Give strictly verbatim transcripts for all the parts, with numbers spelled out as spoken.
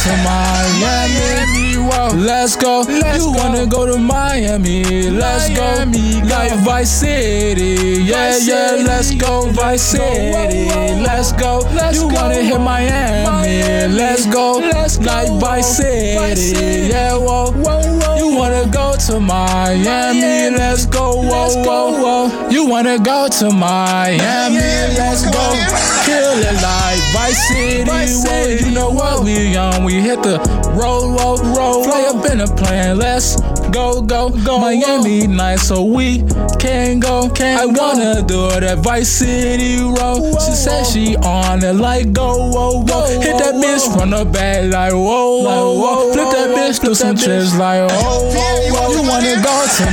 to Miami. Whoa. Let's go. Let's you go. Wanna go to Miami? Let's Miami, go. go. Like Vice City. Yeah, Vice yeah. City. Let's go Vice City. Whoa, whoa. Let's go. Let's you go. Wanna hit Miami? Miami. Let's go. Let's go. Like Vice City. Vice City. Yeah, whoa. Whoa, whoa. You wanna go to Miami? Miami. Let's go. Whoa, let's whoa, go. whoa. You wanna go to Miami? Miami. Let's go. Kill it like Vice City. Vice City. Whoa, you know what? We on. We hit the road, road, road. Fly up in the plane. Let's go, go, go. Miami nice, so we can go. Can I go. Wanna do it at Vice City Road. Whoa, she said she on it like go, whoa, whoa. Hit that whoa, bitch from the back like whoa, whoa, whoa. Flip that bitch, do some tricks like oh, whoa, whoa. You wanna go to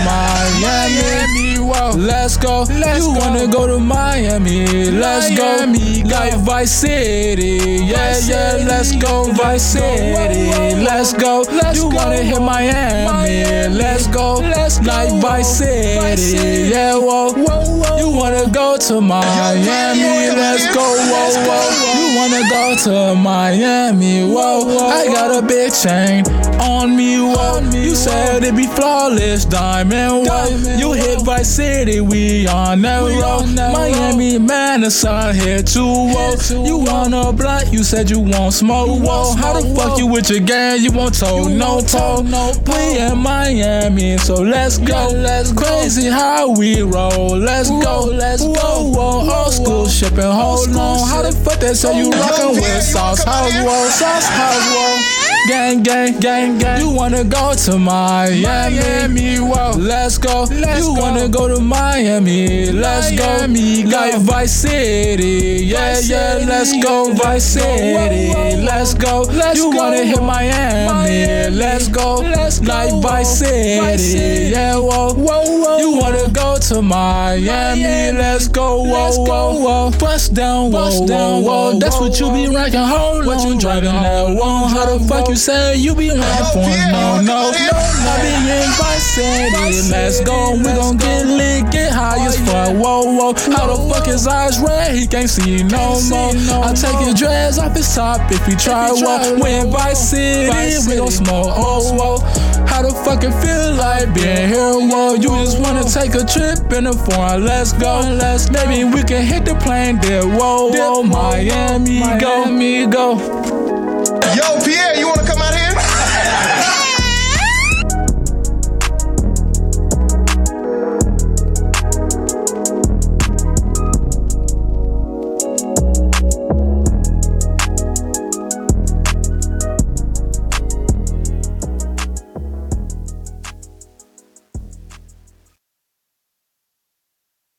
Miami? Whoa. Let's go. Let's you go. Wanna go to Miami? Let's Miami, go. Like Vice City. Yeah, Vice yeah. City. Let's go Vice City. Whoa, whoa. Let's go. Let's you go. Wanna hit Miami? Miami. Let's go. Let's like go. Vice City. Vice City. Yeah, whoa. Whoa, whoa. You wanna go to Miami? Let's go. Whoa, whoa. You wanna go to Miami? Whoa, whoa. I got a big chain on me. Whoa. You said it be flawless, diamond. Whoa. You hit Vice City, we on that road. Miami, man, the sun here too. Whoa. You wanna blunt? You said you want smoke. Whoa. How the fuck you with your gang? You want toe, no toe. We in Miami, so let's go. Let's go. Crazy how we roll. Let's go. Let's go. Whoa, old school shipping. Hold on. How the fuck they say you rockin' with Sauce House? Whoa, Sauce House. Whoa. Gang, gang, gang, gang. You wanna go to Miami? Miami, whoa. Let's go. Let's you go. Wanna go to Miami? Let's Miami, go. Like Vice City. Yeah, Vice yeah. City. Let's go Vice City. Whoa, whoa. Let's go. Let's you go. Wanna hit Miami? Miami. Let's go. Let's like go. Vice City. Vice City. Yeah, whoa. Whoa, whoa. You wanna go to Miami? Miami. Let's go. Whoa, let's go. Whoa. Bust down, whoa, Bust down, whoa. whoa. That's whoa, what you be rockin'. Hold what on. You driving that whoa. How the fuck you say you be running for no, no, no. I be in Vice City. Let's go, we gon' get lit, get high as fuck. Whoa, whoa. How the fuck his eyes red? He can't see no more. I take your dreads off his top if you try. Whoa, we in Vice City, we gon' smoke. Oh, whoa. How the fuck it feel like being here? Whoa, you just wanna take a trip in the foreign. Let's go, let's maybe we can hit the plane there. Whoa, whoa, Miami, go, me go. Yo, Pierre, you wanna come out?